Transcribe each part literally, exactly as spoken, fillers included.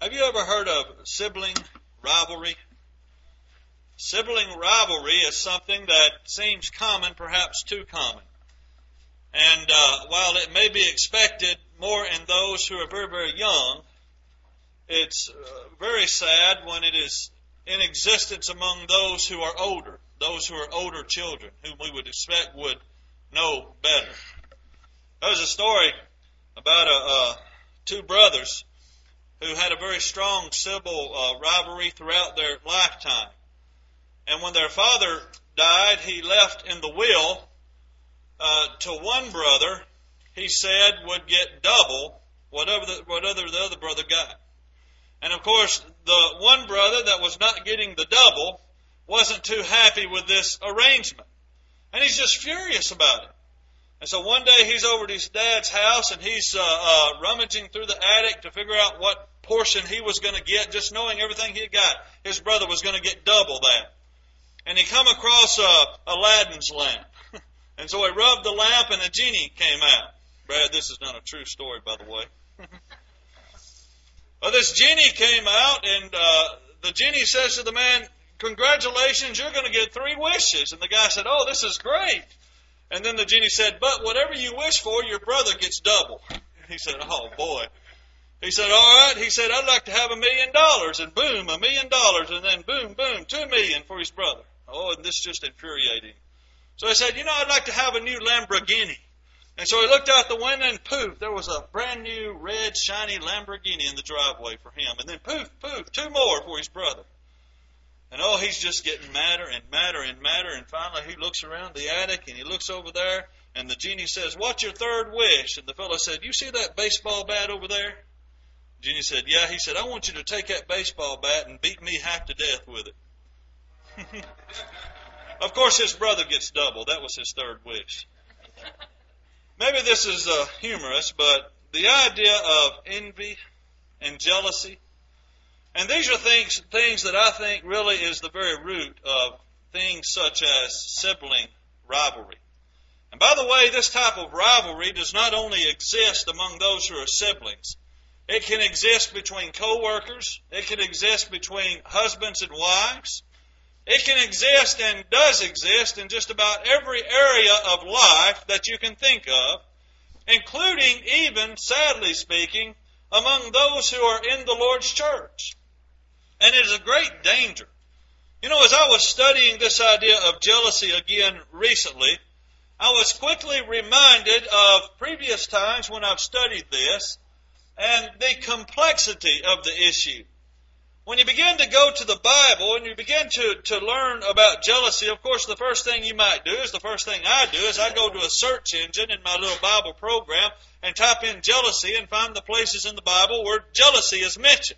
Have you ever heard of sibling rivalry? Sibling rivalry is something that seems common, perhaps too common. And uh, while it may be expected more in those who are very, very young, it's uh, very sad when it is in existence among those who are older, those who are older children, whom we would expect would know better. There's a story about a, uh, two brothers who had a very strong civil uh, rivalry throughout their lifetime. And when their father died, he left in the will uh, to one brother, he said, would get double whatever the, whatever the other brother got. And of course, the one brother that was not getting the double wasn't too happy with this arrangement. And he's just furious about it. And so one day he's over at his dad's house and he's uh, uh, rummaging through the attic to figure out what portion he was going to get, just knowing everything he had got. His brother was going to get double that. And he come across uh, Aladdin's lamp. And so he rubbed the lamp and a genie came out. Brad, this is not a true story, by the way. Well, this genie came out and uh, the genie says to the man, "Congratulations, you're going to get three wishes." And the guy said, "Oh, this is great." And then the genie said, "But whatever you wish for, your brother gets double." He said, "Oh, boy." He said, "All right." He said, "I'd like to have a million dollars." And boom, a million dollars. And then boom, boom, two million for his brother. Oh, and this just infuriated him. So he said, "You know, I'd like to have a new Lamborghini." And so he looked out the window and poof, there was a brand new red shiny Lamborghini in the driveway for him. And then poof, poof, two more for his brother. And oh, he's just getting madder and madder and madder. And finally he looks around the attic and he looks over there. And the genie says, "What's your third wish?" And the fellow said, "You see that baseball bat over there?" The genie said, "Yeah." He said, "I want you to take that baseball bat and beat me half to death with it." Of course, his brother gets double. That was his third wish. Maybe this is uh, humorous, but the idea of envy and jealousy, and these are things, things that I think really is the very root of things such as sibling rivalry. And by the way, this type of rivalry does not only exist among those who are siblings. It can exist between co-workers. It can exist between husbands and wives. It can exist and does exist in just about every area of life that you can think of, including even, sadly speaking, among those who are in the Lord's church. And it is a great danger. You know, as I was studying this idea of jealousy again recently, I was quickly reminded of previous times when I've studied this and the complexity of the issue. When you begin to go to the Bible and you begin to, to learn about jealousy, of course, the first thing you might do is the first thing I do is I go to a search engine in my little Bible program and type in jealousy and find the places in the Bible where jealousy is mentioned.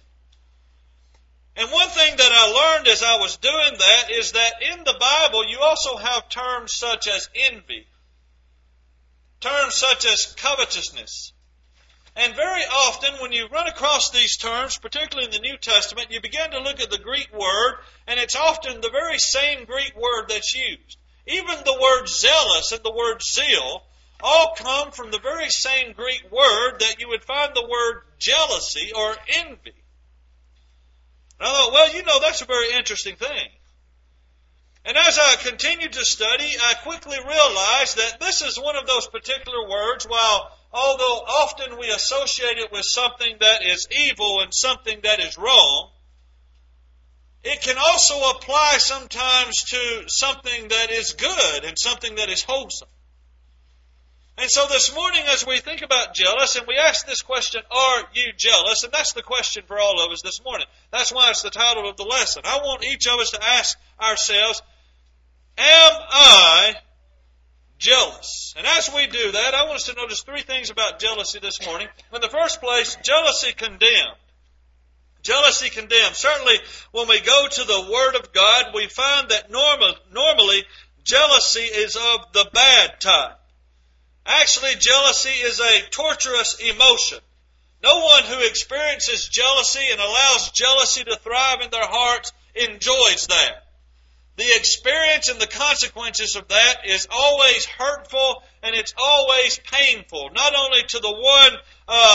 And one thing that I learned as I was doing that is that in the Bible you also have terms such as envy, terms such as covetousness. And very often when you run across these terms, particularly in the New Testament, you begin to look at the Greek word, and it's often the very same Greek word that's used. Even the word zealous and the word zeal all come from the very same Greek word that you would find the word jealousy or envy. And I thought, well, you know, that's a very interesting thing. And as I continued to study, I quickly realized that this is one of those particular words, while although often we associate it with something that is evil and something that is wrong, it can also apply sometimes to something that is good and something that is wholesome. And so this morning as we think about jealous, and we ask this question, are you jealous? And that's the question for all of us this morning. That's why it's the title of the lesson. I want each of us to ask ourselves, am I jealous? And as we do that, I want us to notice three things about jealousy this morning. In the first place, jealousy condemned. Jealousy condemned. Certainly, when we go to the Word of God, we find that normal, normally jealousy is of the bad type. Actually, jealousy is a torturous emotion. No one who experiences jealousy and allows jealousy to thrive in their hearts enjoys that. The experience and the consequences of that is always hurtful and it's always painful, not only to the one uh,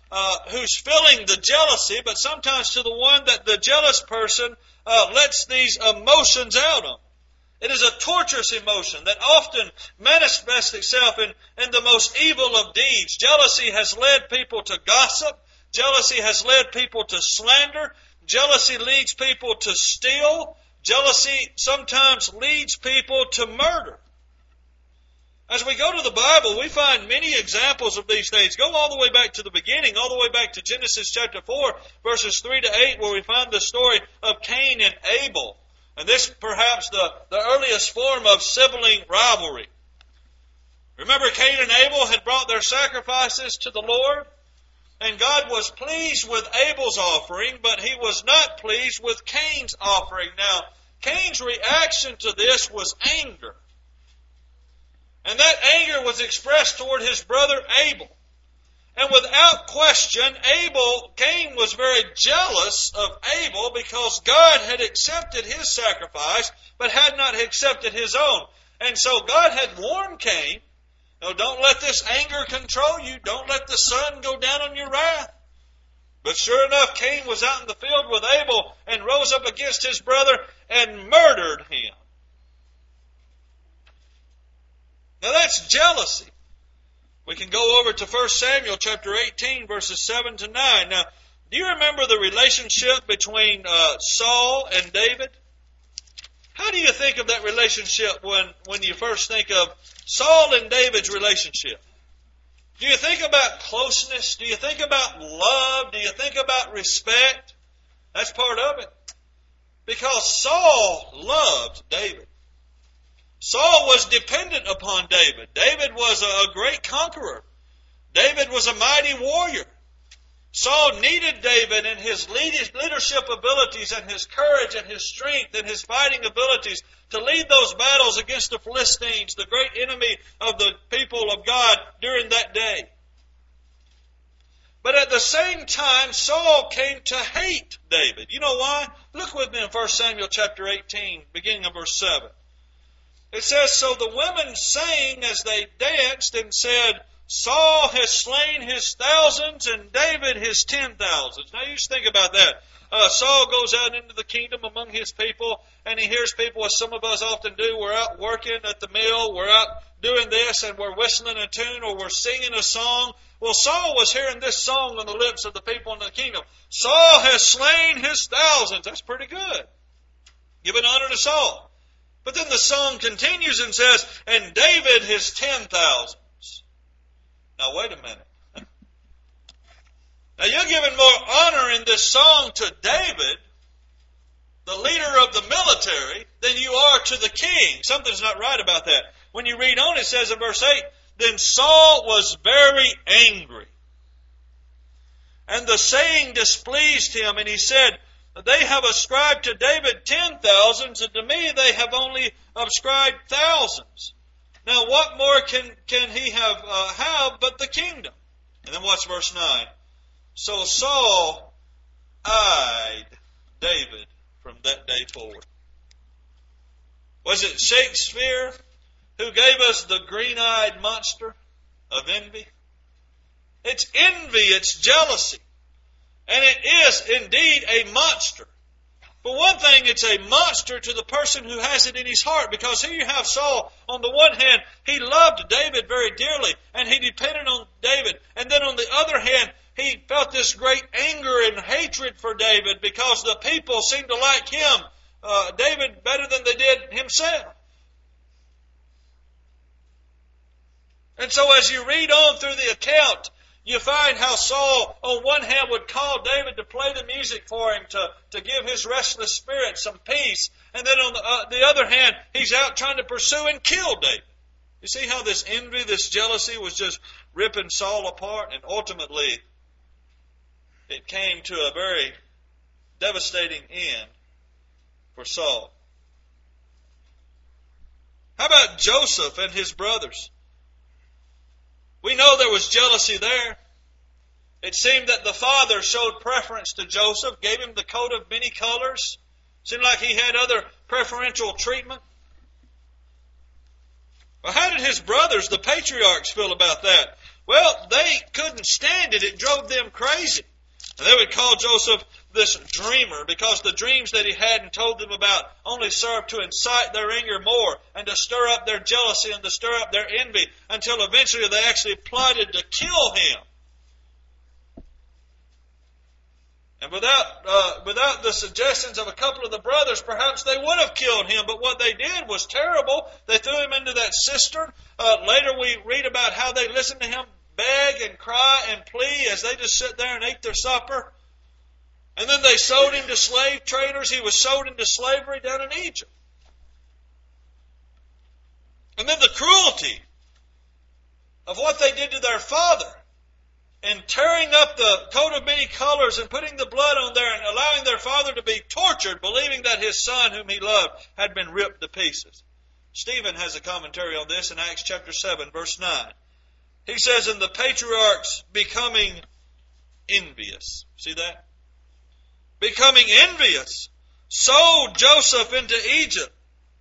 uh, who's feeling the jealousy, but sometimes to the one that the jealous person uh, lets these emotions out on. It is a torturous emotion that often manifests itself in, in the most evil of deeds. Jealousy has led people to gossip. Jealousy has led people to slander. Jealousy leads people to steal. Jealousy sometimes leads people to murder. As we go to the Bible, we find many examples of these things. Go all the way back to the beginning, all the way back to Genesis chapter four, verses three to eight, where we find the story of Cain and Abel. And this perhaps the, the earliest form of sibling rivalry. Remember, Cain and Abel had brought their sacrifices to the Lord, and God was pleased with Abel's offering, but He was not pleased with Cain's offering. Now, Cain's reaction to this was anger. And that anger was expressed toward his brother Abel. And without question, Abel, Cain was very jealous of Abel because God had accepted his sacrifice, but had not accepted his own. And so God had warned Cain, no, don't let this anger control you. Don't let the sun go down on your wrath. But sure enough, Cain was out in the field with Abel and rose up against his brother and murdered him. Now that's jealousy. We can go over to First Samuel chapter eighteen, verses seven to nine. Now, do you remember the relationship between uh, Saul and David? How do you think of that relationship when, when you first think of Saul and David's relationship? Do you think about closeness? Do you think about love? Do you think about respect? That's part of it. Because Saul loved David. Saul was dependent upon David. David was a great conqueror. David was a mighty warrior. Saul needed David and his leadership abilities and his courage and his strength and his fighting abilities to lead those battles against the Philistines, the great enemy of the people of God during that day. But at the same time, Saul came to hate David. You know why? Look with me in First Samuel chapter eighteen, beginning of verse seven. It says, so the women sang as they danced and said, Saul has slain his thousands and David his ten thousands. Now you just think about that. Uh, Saul goes out into the kingdom among his people, and he hears people, as some of us often do. We're out working at the mill, we're out doing this, and we're whistling a tune, or we're singing a song. Well, Saul was hearing this song on the lips of the people in the kingdom. Saul has slain his thousands. That's pretty good. Giving honor to Saul. But then the song continues and says, and David his ten thousands. Now wait a minute. Now you're giving more honor in this song to David, the leader of the military, than you are to the king. Something's not right about that. When you read on, it says in verse eight, then Saul was very angry. And the saying displeased him, and he said, they have ascribed to David ten thousands, and to me they have only ascribed thousands. Now what more can, can he have, uh, have but the kingdom? And then watch verse nine. So Saul eyed David from that day forward. Was it Shakespeare who gave us the green-eyed monster of envy? It's envy, it's jealousy. And it is indeed a monster. For one thing, it's a monster to the person who has it in his heart. Because here you have Saul, on the one hand, he loved David very dearly, and he depended on David. And then on the other hand, he felt this great anger and hatred for David because the people seemed to like him, uh, David, better than they did himself. And so as you read on through the account, you find how Saul, on one hand, would call David to play the music for him, to, to give his restless spirit some peace. And then on the, uh, the other hand, he's out trying to pursue and kill David. You see how this envy, this jealousy was just ripping Saul apart? And ultimately, it came to a very devastating end for Saul. How about Joseph and his brothers? We know there was jealousy there. It seemed that the father showed preference to Joseph, gave him the coat of many colors. Seemed like he had other preferential treatment. Well, how did his brothers, the patriarchs, feel about that? Well, they couldn't stand it. It drove them crazy. And they would call Joseph this dreamer because the dreams that he had and told them about only served to incite their anger more and to stir up their jealousy and to stir up their envy until eventually they actually plotted to kill him. And without uh, without the suggestions of a couple of the brothers, perhaps they would have killed him. But what they did was terrible. They threw him into that cistern. Uh, later we read about how they listened to him beg and cry and plea as they just sit there and ate their supper. And then they sold him to slave traders. He was sold into slavery down in Egypt. And then the cruelty of what they did to their father, and tearing up the coat of many colors and putting the blood on there and allowing their father to be tortured, believing that his son whom he loved had been ripped to pieces. Stephen has a commentary on this in Acts chapter seven, verse nine. He says, "And the patriarchs becoming envious," see that? Becoming envious, sold Joseph into Egypt.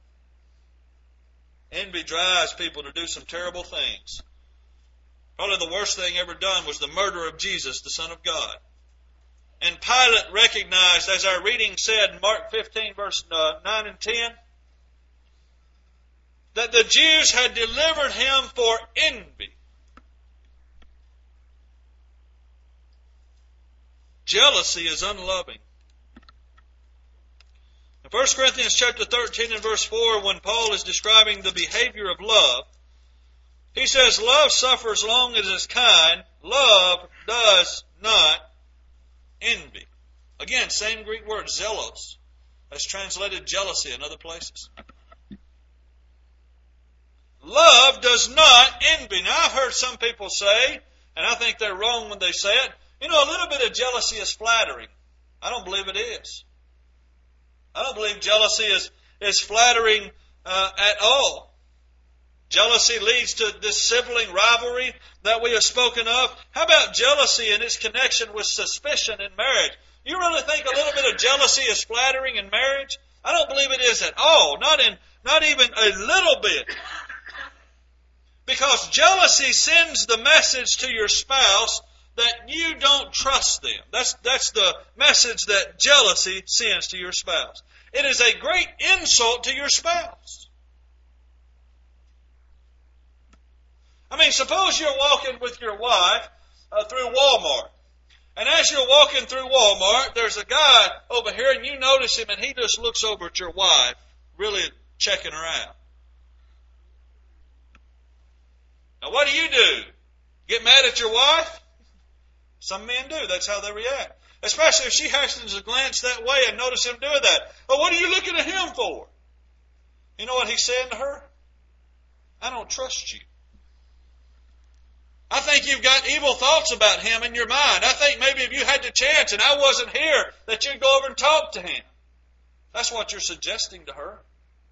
Envy drives people to do some terrible things. Probably the worst thing ever done was the murder of Jesus, the Son of God. And Pilate recognized, as our reading said in Mark fifteen, verse nine and ten, that the Jews had delivered him for envy. Jealousy is unloving. In First Corinthians chapter thirteen and verse four, when Paul is describing the behavior of love, he says, "Love suffers long as it is kind. Love does not envy." Again, same Greek word, zelos. That's translated jealousy in other places. Love does not envy. Now, I've heard some people say, and I think they're wrong when they say it, you know, a little bit of jealousy is flattering. I don't believe it is. I don't believe jealousy is, is flattering uh, at all. Jealousy leads to this sibling rivalry that we have spoken of. How about jealousy and its connection with suspicion in marriage? You really think a little bit of jealousy is flattering in marriage? I don't believe it is at all. Not in, not even a little bit. Because jealousy sends the message to your spouse that you don't trust them. That's, that's the message that jealousy sends to your spouse. It is a great insult to your spouse. I mean, suppose you're walking with your wife uh, through Walmart. And as you're walking through Walmart, there's a guy over here, and you notice him, and he just looks over at your wife, really checking her out. Now, what do you do? Get mad at your wife? Some men do. That's how they react. Especially if she happens to glance that way and notice him doing that. Well, what are you looking at him for? You know what he's saying to her? I don't trust you. I think you've got evil thoughts about him in your mind. I think maybe if you had the chance and I wasn't here, that you'd go over and talk to him. That's what you're suggesting to her.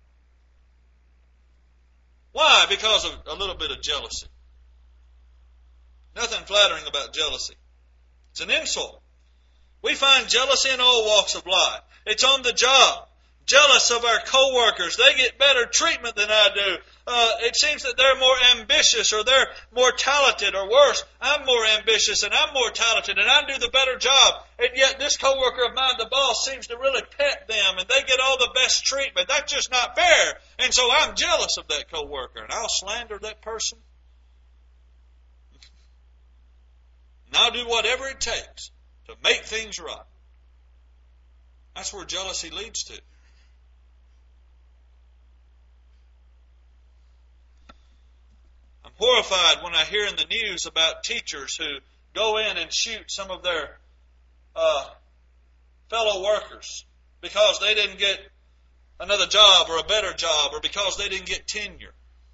Why? Because of a little bit of jealousy. Nothing flattering about jealousy. It's an insult. We find jealousy in all walks of life. It's on the job. Jealous of our co-workers. They get better treatment than I do. Uh, it seems that they're more ambitious or they're more talented, or worse, I'm more ambitious and I'm more talented and I do the better job. And yet this co-worker of mine, the boss, seems to really pet them and they get all the best treatment. That's just not fair. And so I'm jealous of that co-worker and I'll slander that person. And I'll do whatever it takes to make things right. That's where jealousy leads to. I'm horrified when I hear in the news about teachers who go in and shoot some of their uh, fellow workers because they didn't get another job or a better job or because they didn't get tenure.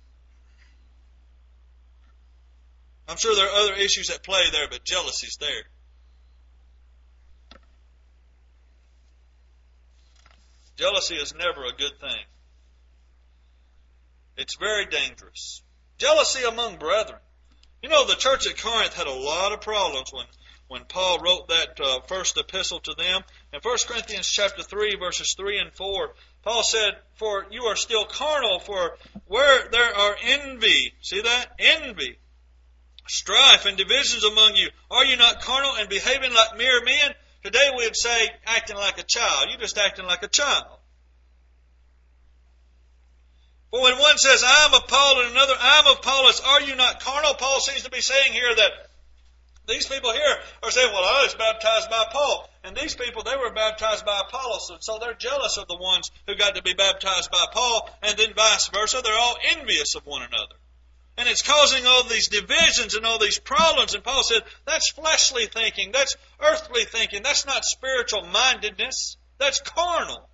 I'm sure there are other issues at play there, but jealousy's there. Jealousy is never a good thing. It's very dangerous. Jealousy among brethren. You know, the church at Corinth had a lot of problems when, when Paul wrote that uh, first epistle to them. In First Corinthians chapter three, verses three and four, Paul said, "For you are still carnal, for where there are envy," see that? Envy. strife and divisions among you. Are you not carnal and behaving like mere men? Today we would say acting like a child. You're just acting like a child. For when one says, I am of Paul, and another, I am of Apollos, are you not carnal? Paul seems to be saying here that these people here are saying, well, I was baptized by Paul. And these people, they were baptized by Apollos. And so they're jealous of the ones who got to be baptized by Paul. And then vice versa. They're all envious of one another. And it's causing all these divisions and all these problems. And Paul said, that's fleshly thinking. That's earthly thinking. That's not spiritual mindedness. That's carnal.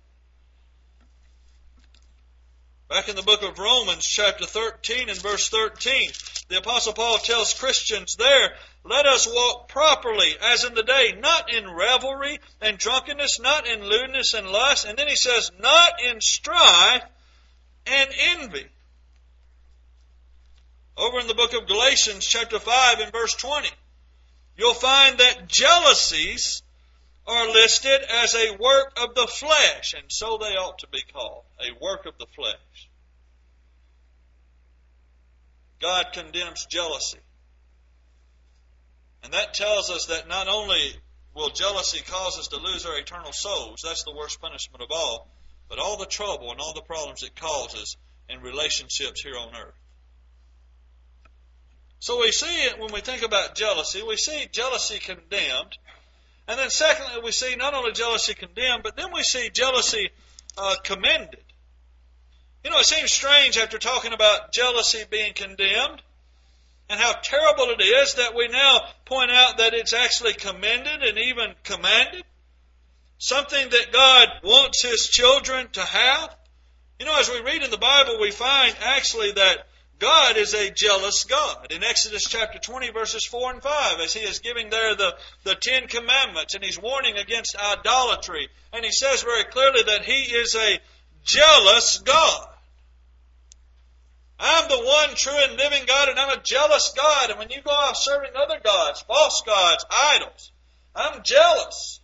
Back in the book of Romans, chapter thirteen and verse thirteen, the Apostle Paul tells Christians there, let us walk properly as in the day, not in revelry and drunkenness, not in lewdness and lust. And then he says, not in strife and envy. Over in the book of Galatians, chapter five and verse twenty, you'll find that jealousies are listed as a work of the flesh, and so they ought to be called, a work of the flesh. God condemns jealousy. And that tells us that not only will jealousy cause us to lose our eternal souls, that's the worst punishment of all, but all the trouble and all the problems it causes in relationships here on earth. So we see it when we think about jealousy, we see jealousy condemned. And then secondly, we see not only jealousy condemned, but then we see jealousy uh, commended. You know, it seems strange after talking about jealousy being condemned and how terrible it is that we now point out that it's actually commended and even commanded. Something that God wants His children to have. You know, as we read in the Bible, we find actually that God is a jealous God. In Exodus chapter twenty, verses four and five, as He is giving there the, the Ten Commandments, and He's warning against idolatry. And He says very clearly that He is a jealous God. I'm the one true and living God, and I'm a jealous God. And when you go off serving other gods, false gods, idols, I'm jealous.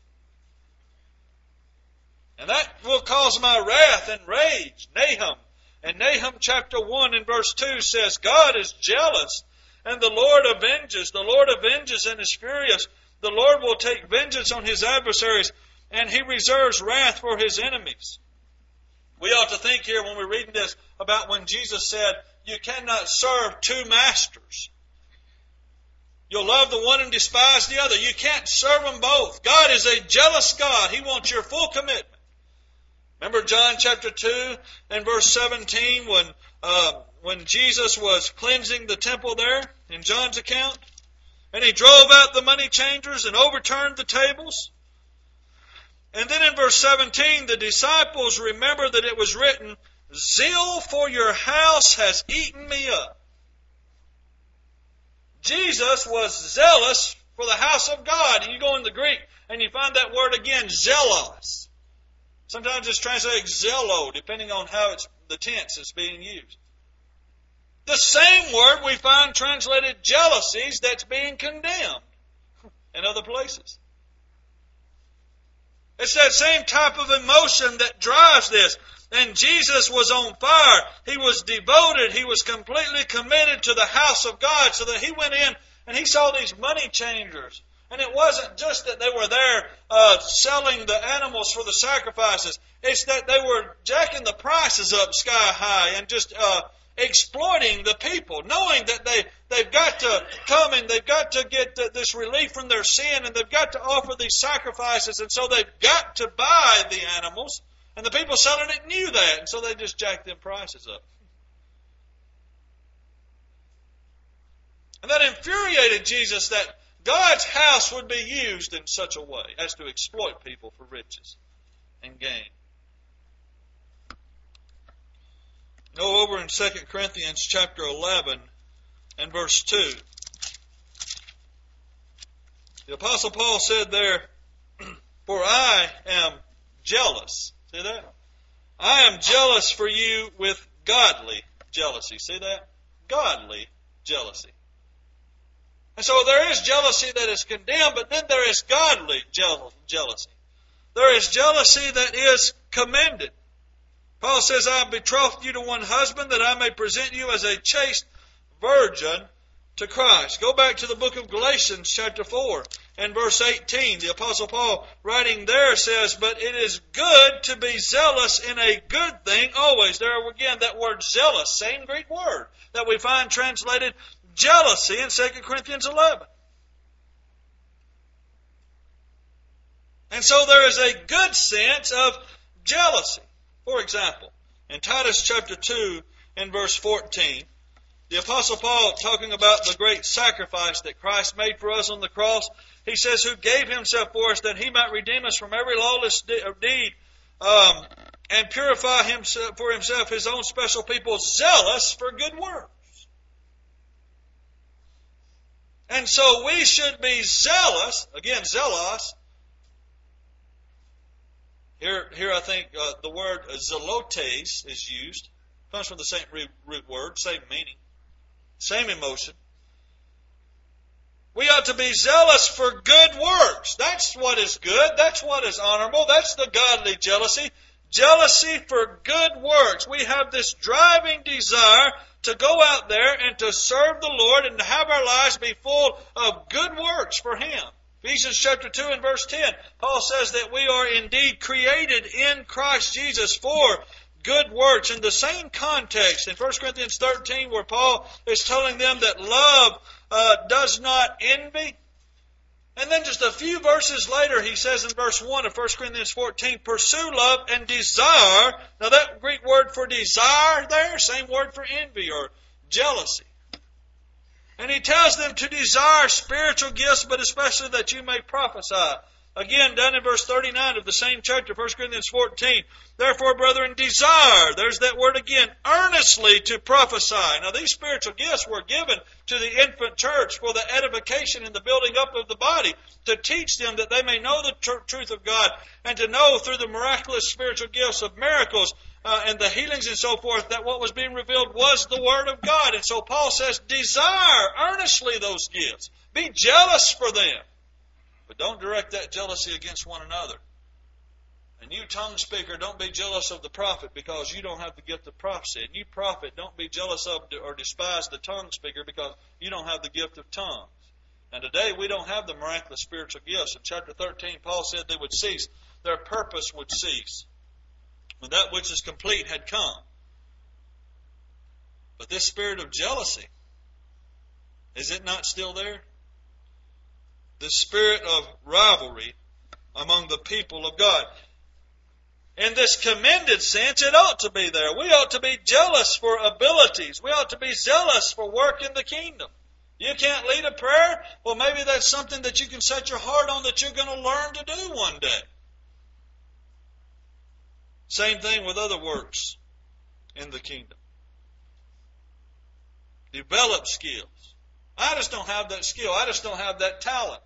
And that will cause my wrath and rage. Nahum. And Nahum chapter one and verse two says, God is jealous, and the Lord avenges. The Lord avenges and is furious. The Lord will take vengeance on His adversaries, and He reserves wrath for His enemies. We ought to think here when we're reading this about when Jesus said, you cannot serve two masters. You'll love the one and despise the other. You can't serve them both. God is a jealous God. He wants your full commitment. Remember John chapter two and verse seventeen when uh, when Jesus was cleansing the temple there in John's account? And He drove out the money changers and overturned the tables. And then in verse seventeen, the disciples remember that it was written, zeal for your house has eaten me up. Jesus was zealous for the house of God. And you go in the Greek and you find that word again, zealous. Sometimes it's translated zelo, depending on how it's, the tense is being used. The same word we find translated jealousies that's being condemned in other places. It's that same type of emotion that drives this. And Jesus was on fire. He was devoted. He was completely committed to the house of God, so that He went in and He saw these money changers. And it wasn't just that they were there uh, selling the animals for the sacrifices. It's that they were jacking the prices up sky high and just uh, exploiting the people, knowing that they, they've got to come and they've got to get this relief from their sin, and they've got to offer these sacrifices, and so they've got to buy the animals. And the people selling it knew that, and so they just jacked them prices up. And that infuriated Jesus, that God's house would be used in such a way as to exploit people for riches and gain. Go over in Second Corinthians chapter eleven and verse two. The Apostle Paul said there, for I am jealous. See that? I am jealous for you with godly jealousy. See that? Godly jealousy. And so there is jealousy that is condemned, but then there is godly jealousy. There is jealousy that is commended. Paul says, I have betrothed you to one husband, that I may present you as a chaste virgin to Christ. Go back to the book of Galatians chapter four and verse eighteen. The Apostle Paul writing there says, "But it is good to be zealous in a good thing always." There again, that word zealous, same Greek word that we find translated jealousy in Second Corinthians eleven. And so there is a good sense of jealousy. For example, in Titus chapter two and verse fourteen, the Apostle Paul, talking about the great sacrifice that Christ made for us on the cross, he says, "Who gave himself for us that he might redeem us from every lawless deed um, and purify himself for himself his own special people, zealous for good works." And so we should be zealous, again, zealous. Here, here I think uh, the word zelotes is used. It comes from the same root, root word, same meaning. Same emotion. We ought to be zealous for good works. That's what is good. That's what is honorable. That's the godly jealousy. Jealousy for good works. We have this driving desire to go out there and to serve the Lord and to have our lives be full of good works for Him. Ephesians chapter two and verse ten, Paul says that we are indeed created in Christ Jesus for good works. In the same context, in First Corinthians thirteen, where Paul is telling them that love uh, does not envy. And then just a few verses later, he says in verse one of First Corinthians fourteen, "Pursue love and desire." Now that Greek word for desire there, same word for envy or jealousy. And he tells them to desire spiritual gifts, but especially that you may prophesy. Again, down in verse thirty-nine of the same chapter, First Corinthians fourteen, "Therefore, brethren, desire," there's that word again, "earnestly to prophesy." Now, these spiritual gifts were given to the infant church for the edification and the building up of the body, to teach them that they may know the tr- truth of God, and to know through the miraculous spiritual gifts of miracles uh, and the healings and so forth, that what was being revealed was the Word of God. And so Paul says, desire earnestly those gifts. Be jealous for them. But don't direct that jealousy against one another. And you tongue speaker, don't be jealous of the prophet because you don't have the gift of prophecy. And you prophet, don't be jealous of or despise the tongue speaker because you don't have the gift of tongues. And today we don't have the miraculous spiritual gifts. In chapter thirteen, Paul said they would cease. Their purpose would cease when that which is complete had come. But this spirit of jealousy, is it not still there? The spirit of rivalry among the people of God. In this commended sense, it ought to be there. We ought to be jealous for abilities. We ought to be zealous for work in the kingdom. You can't lead a prayer? Well, maybe that's something that you can set your heart on that you're going to learn to do one day. Same thing with other works in the kingdom. Develop skills. I just don't have that skill. I just don't have that talent.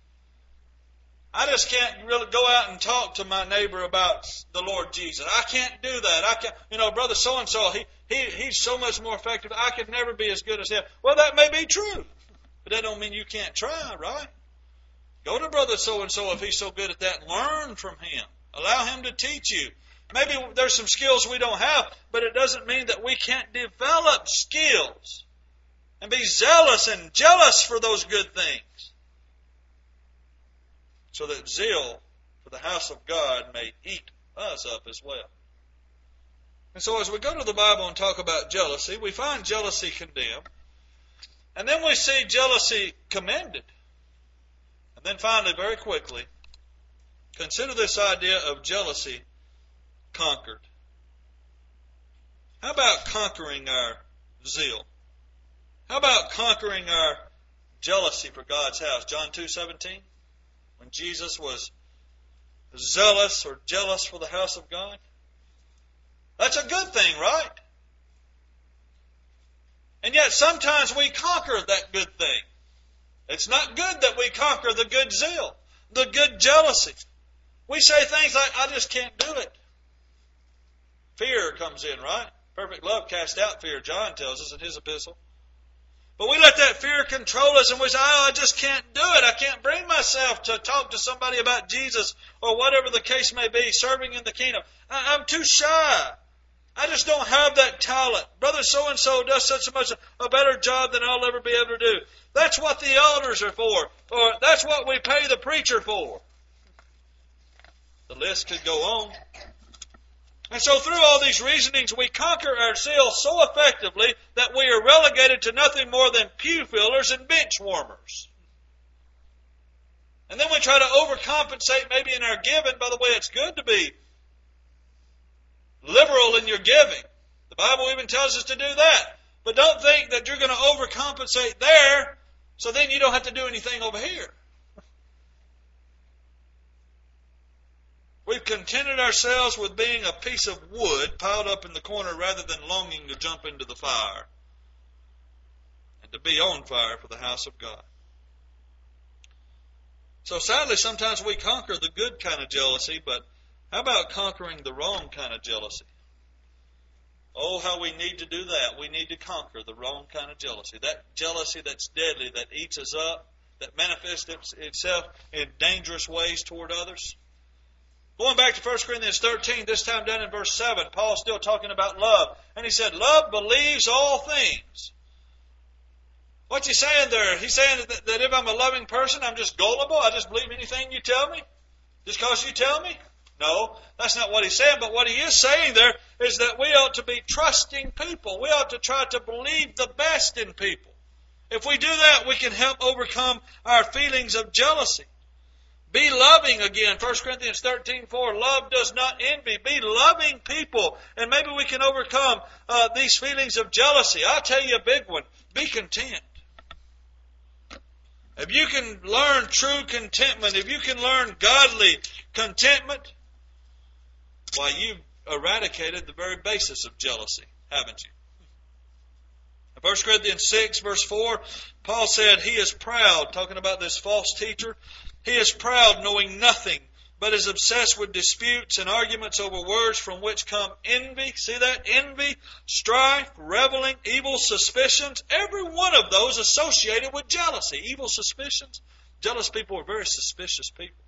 I just can't really go out and talk to my neighbor about the Lord Jesus. I can't do that. I can't, you know, brother so-and-so, he, he, he's so much more effective. I could never be as good as him. Well, that may be true, but that don't mean you can't try, right? Go to brother so-and-so if he's so good at that and learn from him. Allow him to teach you. Maybe there's some skills we don't have, but it doesn't mean that we can't develop skills and be zealous and jealous for those good things, so that zeal for the house of God may eat us up as well. And so as we go to the Bible and talk about jealousy, we find jealousy condemned. And then we see jealousy commended. And then finally, very quickly, consider this idea of jealousy conquered. How about conquering our zeal? How about conquering our jealousy for God's house? John two seventeen. When Jesus was zealous or jealous for the house of God. That's a good thing, right? And yet sometimes we conquer that good thing. It's not good that we conquer the good zeal, the good jealousy. We say things like, I just can't do it. Fear comes in, right? Perfect love casts out fear, John tells us in his epistle. But we let that fear control us and we say, oh, I just can't do it. I can't bring myself to talk to somebody about Jesus or whatever the case may be, serving in the kingdom. I'm too shy. I just don't have that talent. Brother so-and-so does such a much a better job than I'll ever be able to do. That's what the elders are for. Or that's what we pay the preacher for. The list could go on. And so through all these reasonings, we conquer ourselves so effectively that we are relegated to nothing more than pew fillers and bench warmers. And then we try to overcompensate maybe in our giving. By the way, it's good to be liberal in your giving. The Bible even tells us to do that. But don't think that you're going to overcompensate there, so then you don't have to do anything over here. We've contented ourselves with being a piece of wood piled up in the corner rather than longing to jump into the fire and to be on fire for the house of God. So sadly, sometimes we conquer the good kind of jealousy, but how about conquering the wrong kind of jealousy? Oh, how we need to do that. We need to conquer the wrong kind of jealousy. That jealousy that's deadly, that eats us up, that manifests itself in dangerous ways toward others. Going back to First Corinthians thirteen, this time down in verse seven, Paul's still talking about love. And he said, love believes all things. What's he saying there? He's saying that, that if I'm a loving person, I'm just gullible. I just believe anything you tell me? Just because you tell me? No, that's not what he's saying. But what he is saying there is that we ought to be trusting people. We ought to try to believe the best in people. If we do that, we can help overcome our feelings of jealousy. Be loving again. First Corinthians thirteen four. Love does not envy. Be loving people. And maybe we can overcome uh, these feelings of jealousy. I'll tell you a big one. Be content. If you can learn true contentment, if you can learn godly contentment, why, you've eradicated the very basis of jealousy, haven't you? In First Corinthians six, verse four, Paul said, he is proud, talking about this false teacher. He is proud, knowing nothing, but is obsessed with disputes and arguments over words from which come envy. See that? Envy, strife, reveling, evil suspicions. Every one of those associated with jealousy. Evil suspicions. Jealous people are very suspicious people.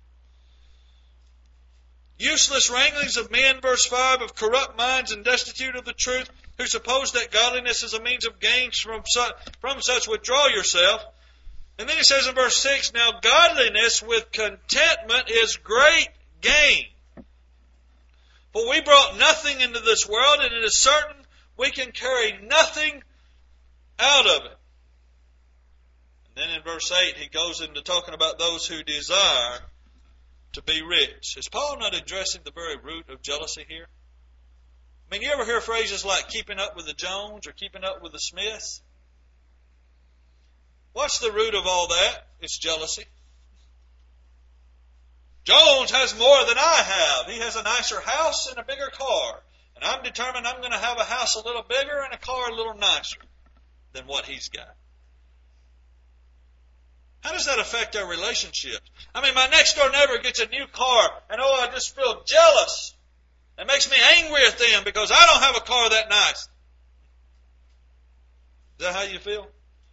Useless wranglings of men, verse five, of corrupt minds and destitute of the truth, who suppose that godliness is a means of gains from such, from such withdraw yourself. And then he says in verse six, now godliness with contentment is great gain. For we brought nothing into this world, and it is certain we can carry nothing out of it. And then in verse eight, he goes into talking about those who desire to be rich. Is Paul not addressing the very root of jealousy here? I mean, you ever hear phrases like keeping up with the Jones or keeping up with the Smiths? What's the root of all that? It's jealousy. Jones has more than I have. He has a nicer house and a bigger car. And I'm determined I'm going to have a house a little bigger and a car a little nicer than what he's got. How does that affect our relationships? I mean, my next door neighbor gets a new car, and oh, I just feel jealous. It makes me angry at them because I don't have a car that nice. Is that how you feel?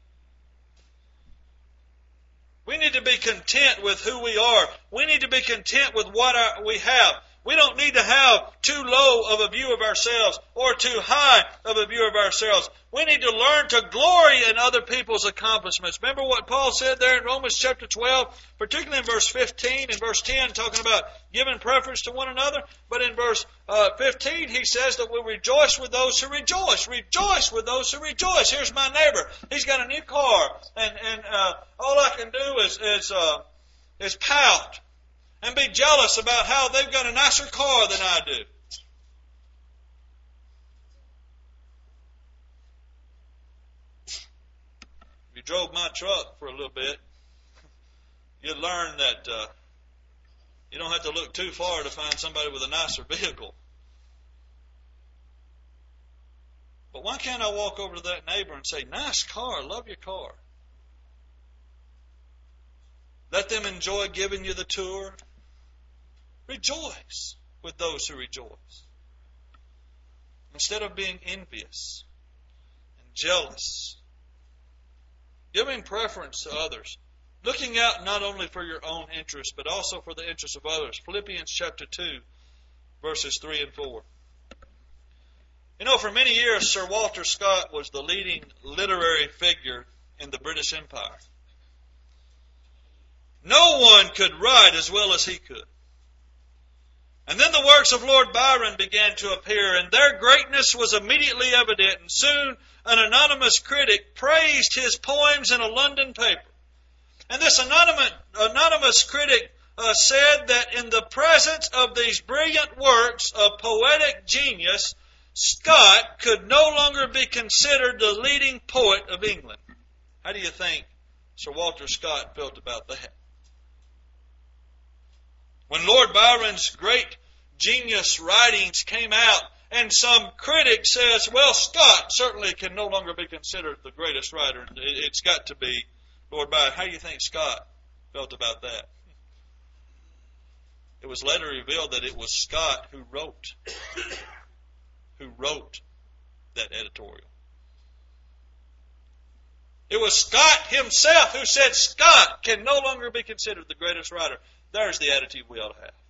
We need to be content with who we are. We need to be content with what our, we have. We don't need to have too low of a view of ourselves or too high of a view of ourselves. We need to learn to glory in other people's accomplishments. Remember what Paul said there in Romans chapter twelve, particularly in verse fifteen and verse ten, talking about giving preference to one another. But in verse uh, fifteen, he says that we rejoice with those who rejoice. Rejoice with those who rejoice. Here's my neighbor. He's got a new car. And, and uh, all I can do is, is, uh, is pout and be jealous about how they've got a nicer car than I do. If you drove my truck for a little bit, you'd learn that uh, you don't have to look too far to find somebody with a nicer vehicle. But why can't I walk over to that neighbor and say, nice car, love your car? Let them enjoy giving you the tour. Rejoice with those who rejoice. Instead of being envious and jealous, giving preference to others, looking out not only for your own interest, but also for the interest of others. Philippians chapter two, verses three and four. You know, for many years, Sir Walter Scott was the leading literary figure in the British Empire. No one could write as well as he could. And then the works of Lord Byron began to appear, and their greatness was immediately evident, and soon an anonymous critic praised his poems in a London paper. And this anonymous, anonymous critic uh, said that in the presence of these brilliant works of poetic genius, Scott could no longer be considered the leading poet of England. How do you think Sir Walter Scott felt about that? When Lord Byron's great genius writings came out, and some critic says, well, Scott certainly can no longer be considered the greatest writer. It's got to be Lord Byron. How do you think Scott felt about that? It was later revealed that it was Scott who wrote, who wrote that editorial. It was Scott himself who said Scott can no longer be considered the greatest writer. There's the attitude we ought to have.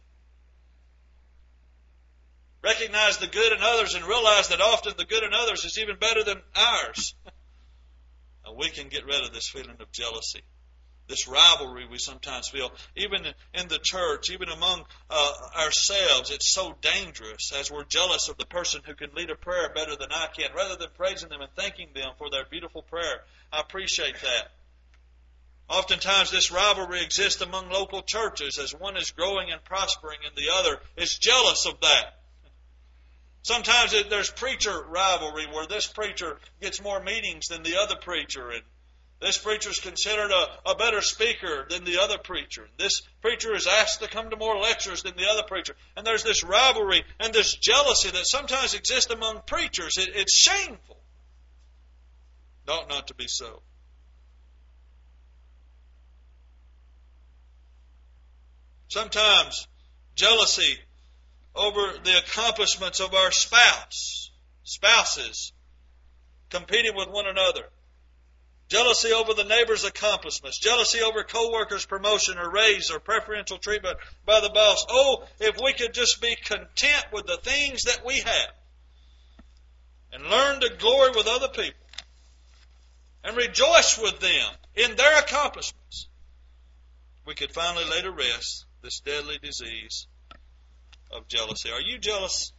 Recognize the good in others and realize that often the good in others is even better than ours. And we can get rid of this feeling of jealousy, this rivalry we sometimes feel, even in the church, even among uh, ourselves. It's so dangerous as we're jealous of the person who can lead a prayer better than I can, rather than praising them and thanking them for their beautiful prayer. I appreciate that. Oftentimes this rivalry exists among local churches as one is growing and prospering and the other is jealous of that. Sometimes there's preacher rivalry where this preacher gets more meetings than the other preacher, and this preacher is considered a, a better speaker than the other preacher. This preacher is asked to come to more lectures than the other preacher. And there's this rivalry and this jealousy that sometimes exists among preachers. It, it's shameful. It ought not to be so. Sometimes jealousy over the accomplishments of our spouse, spouses, competing with one another. Jealousy over the neighbor's accomplishments. Jealousy over co-workers' promotion or raise or preferential treatment by the boss. Oh, if we could just be content with the things that we have and learn to glory with other people and rejoice with them in their accomplishments, we could finally lay to rest this deadly disease of jealousy. Are you jealous?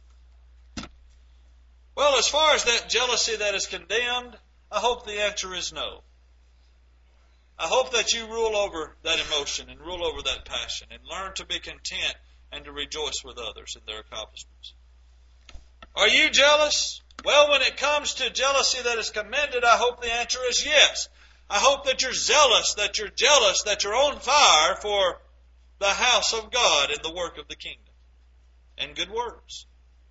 Well, as far as that jealousy that is condemned, I hope the answer is no. I hope that you rule over that emotion and rule over that passion and learn to be content and to rejoice with others in their accomplishments. Are you jealous? Well, when it comes to jealousy that is commended, I hope the answer is yes. I hope that you're zealous, that you're jealous, that you're on fire for the house of God and the work of the kingdom and good works.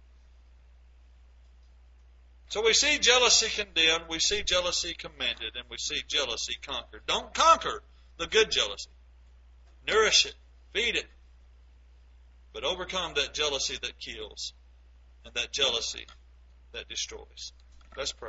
So we see jealousy condemned, we see jealousy commended, and we see jealousy conquered. Don't conquer the good jealousy. Nourish it, feed it, but overcome that jealousy that kills and that jealousy that destroys. Let's pray.